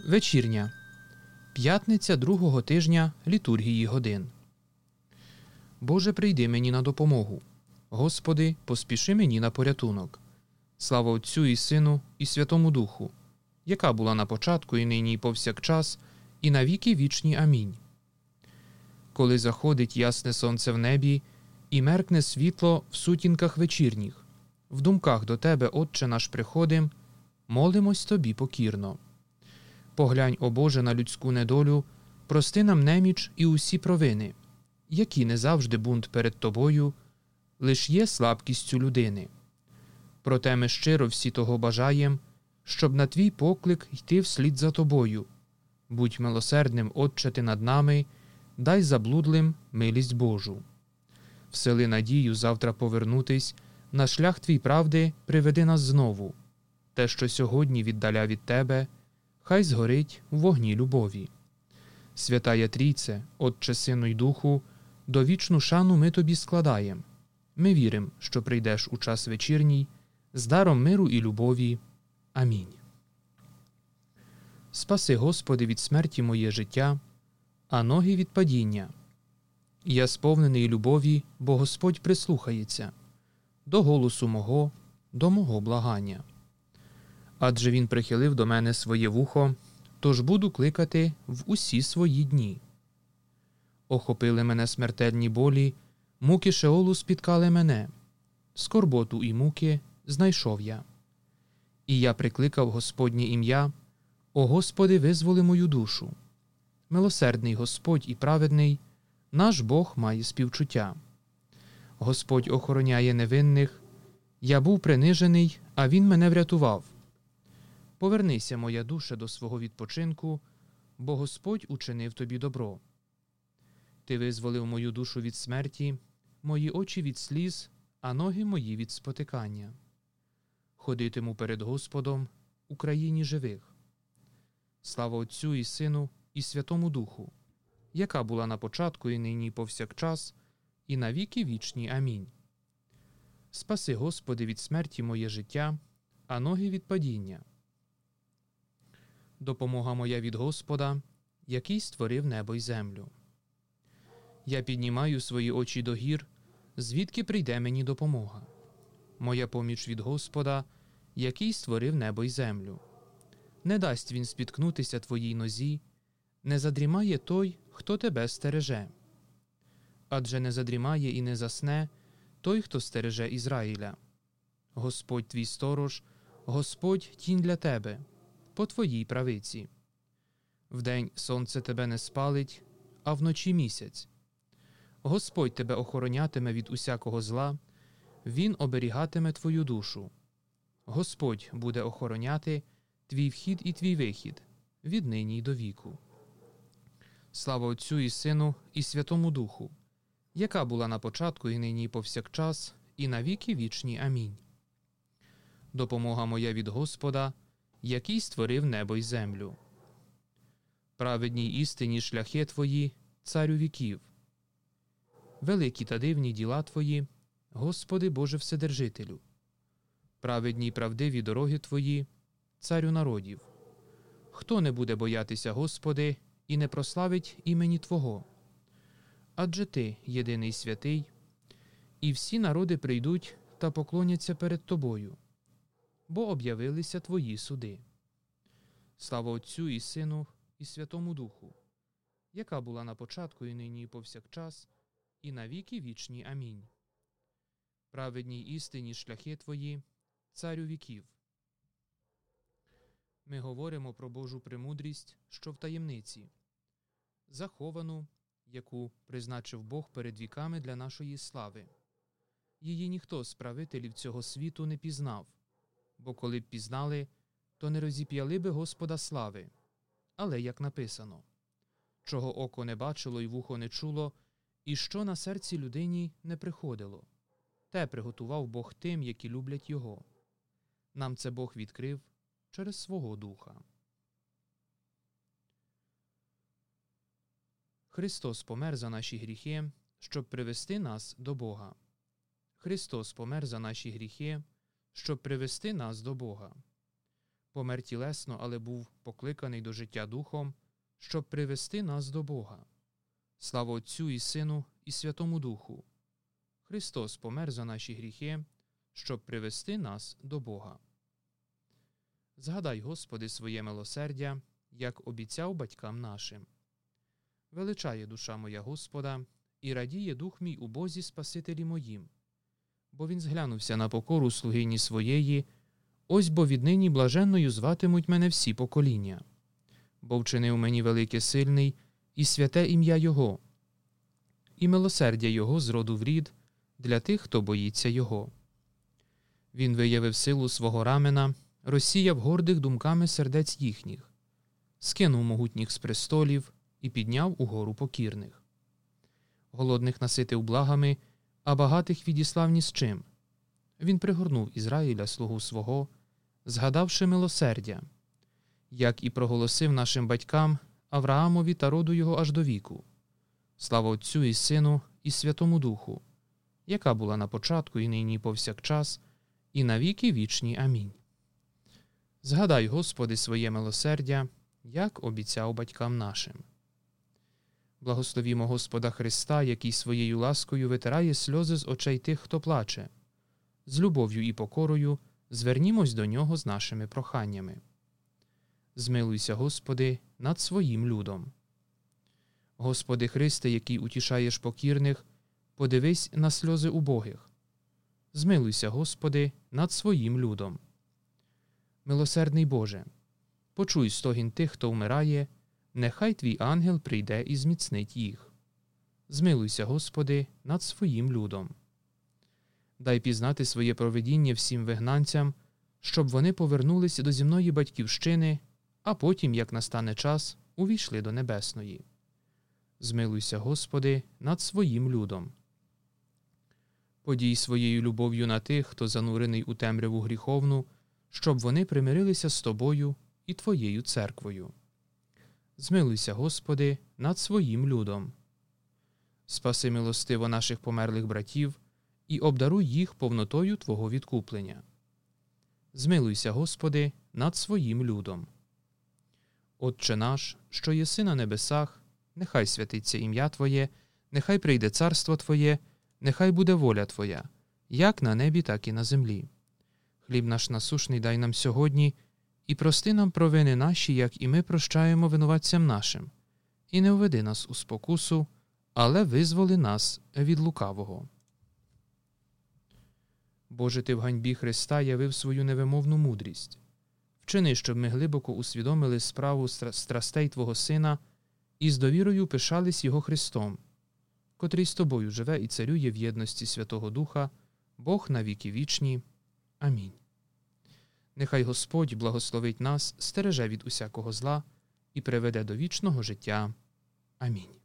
Вечірня. П'ятниця другого тижня літургії годин. Боже, прийди мені на допомогу. Господи, поспіши мені на порятунок. Слава Отцю і Сину, і Святому Духу, яка була на початку, і нині, і повсякчас, і на віки вічні. Амінь. Коли заходить ясне сонце в небі, і меркне світло в сутінках вечірніх, в думках до Тебе, Отче наш, приходим, молимось Тобі покірно. Поглянь, о Боже, на людську недолю, прости нам неміч і усі провини, які не завжди бунт перед Тобою, лиш є слабкістю людини. Проте ми щиро всі того бажаєм, щоб на Твій поклик йти вслід за Тобою. Будь милосердним, Отче, Ти над нами, дай заблудлим милість Божу. Всели надію завтра повернутись, на шлях Твій правди приведи нас знову. Те, що сьогодні віддаля від Тебе, хай згорить у вогні любові. Святая Трійце, Отче, Сину й Духу, довічну шану ми Тобі складаєм. Ми вірим, що прийдеш у час вечірній, з даром миру і любові. Амінь. Спаси, Господи, від смерті моє життя, а ноги від падіння. Я сповнений любові, бо Господь прислухається до голосу мого, до мого благання. Адже Він прихилив до мене своє вухо, тож буду кликати в усі свої дні. Охопили мене смертельні болі, муки Шеолу спіткали мене, скорботу і муки знайшов я. І я прикликав Господнє ім'я: «О Господи, визволи мою душу». Милосердний Господь і праведний, наш Бог має співчуття. Господь охороняє невинних, я був принижений, а Він мене врятував. Повернися, моя душа, до свого відпочинку, бо Господь учинив тобі добро. Ти визволив мою душу від смерті, мої очі від сліз, а ноги мої від спотикання. Ходитиму перед Господом у країні живих. Слава Отцю і Сину, і Святому Духу, яка була на початку, і нині, і повсякчас, і на віки вічні. Амінь. Спаси, Господи, від смерті моє життя, а ноги від падіння. Допомога моя від Господа, який створив небо й землю. Я піднімаю свої очі до гір, звідки прийде мені допомога. Моя поміч від Господа, який створив небо й землю. Не дасть він спіткнутися твоїй нозі, не задрімає той, хто тебе стереже. Адже не задрімає і не засне той, хто стереже Ізраїля. Господь твій сторож, Господь тінь для тебе, по твоїй правиці. Вдень сонце тебе не спалить, а вночі місяць. Господь тебе охоронятиме від усякого зла, Він оберігатиме твою душу. Господь буде охороняти твій вхід і твій вихід, віднині й до віку. Слава Отцю і Сину, і Святому Духу, яка була на початку, і нині, і повсякчас, і на віки вічні. Амінь. Допомога моя від Господа, який створив небо й землю. Праведній істині шляхи Твої, Царю віків. Великі та дивні діла Твої, Господи Боже Вседержителю. Праведні й правдиві дороги Твої, Царю народів. Хто не буде боятися, Господи, і не прославить імені Твого? Адже Ти єдиний святий, і всі народи прийдуть та поклоняться перед Тобою, бо об'явилися Твої суди. Слава Отцю і Сину, і Святому Духу, яка була на початку, і нині, і повсякчас, і на віки вічні. Амінь. Праведній істині шляхи Твої, Царю віків. Ми говоримо про Божу премудрість, що в таємниці, заховану, яку призначив Бог перед віками для нашої слави. Її ніхто з правителів цього світу не пізнав, бо коли б пізнали, то не розіп'яли би Господа слави. Але, як написано, чого око не бачило й вухо не чуло, і що на серці людині не приходило, те приготував Бог тим, які люблять Його. Нам це Бог відкрив через свого Духа. Христос помер за наші гріхи, щоб привести нас до Бога. Христос помер за наші гріхи, щоб привести нас до Бога. помер тілесно, але був покликаний до життя духом, щоб привести нас до Бога. Слава Отцю і Сину, і Святому Духу! Христос помер за наші гріхи, щоб привести нас до Бога. Згадай, Господи, своє милосердя, як обіцяв батькам нашим. Величає душа моя Господа, і радіє дух мій у Бозі Спасителі моїм. Бо він зглянувся на покору слугині своєї, ось бо віднині блаженною зватимуть мене всі покоління. Бо вчинив мені велике сильний, і святе ім'я Його, і милосердя Його з роду в рід для тих, хто боїться Його. Він виявив силу свого рамена, розсіяв гордих думками сердець їхніх, скинув могутніх з престолів і підняв угору покірних. Голодних наситив благами, а багатих відіслав ні з чим. Він пригорнув Ізраїля, слугу свого, згадавши милосердя, як і проголосив нашим батькам, Авраамові та роду його аж до віку. Слава Отцю і Сину, і Святому Духу, яка була на початку, і нині, і повсякчас, і на віки вічні. Амінь. Згадай, Господи, своє милосердя, як обіцяв батькам нашим. Благословімо Господа Христа, який своєю ласкою витирає сльози з очей тих, хто плаче. З любов'ю і покорою звернімось до Нього з нашими проханнями. Змилуйся, Господи, над своїм людом. Господи Христе, який утішаєш покірних, подивись на сльози убогих. Змилуйся, Господи, над своїм людом. Милосердний Боже, почуй стогін тих, хто вмирає, нехай Твій ангел прийде і зміцнить їх. Змилуйся, Господи, над своїм людом. Дай пізнати своє провидіння всім вигнанцям, щоб вони повернулись до земної батьківщини, а потім, як настане час, увійшли до небесної. Змилуйся, Господи, над своїм людом. Подій своєю любов'ю на тих, хто занурений у темряву гріховну, щоб вони примирилися з Тобою і Твоєю церквою. Змилуйся, Господи, над своїм людом. Спаси милостиво наших померлих братів і обдаруй їх повнотою Твого відкуплення. Змилуйся, Господи, над своїм людом. Отче наш, що єси на небесах, нехай святиться ім'я Твоє, нехай прийде царство Твоє, нехай буде воля Твоя, як на небі, так і на землі. Хліб наш насушний дай нам сьогодні, і прости нам провини наші, як і ми прощаємо винуватцям нашим. І не введи нас у спокусу, але визволи нас від лукавого. Боже, Ти в ганьбі Христа явив свою невимовну мудрість. Вчини, щоб ми глибоко усвідомили справу страстей Твого Сина і з довірою пишались Його Христом, котрий з Тобою живе і царює в єдності Святого Духа, Бог на віки вічні. Амінь. Нехай Господь благословить нас, стереже від усякого зла і приведе до вічного життя. Амінь.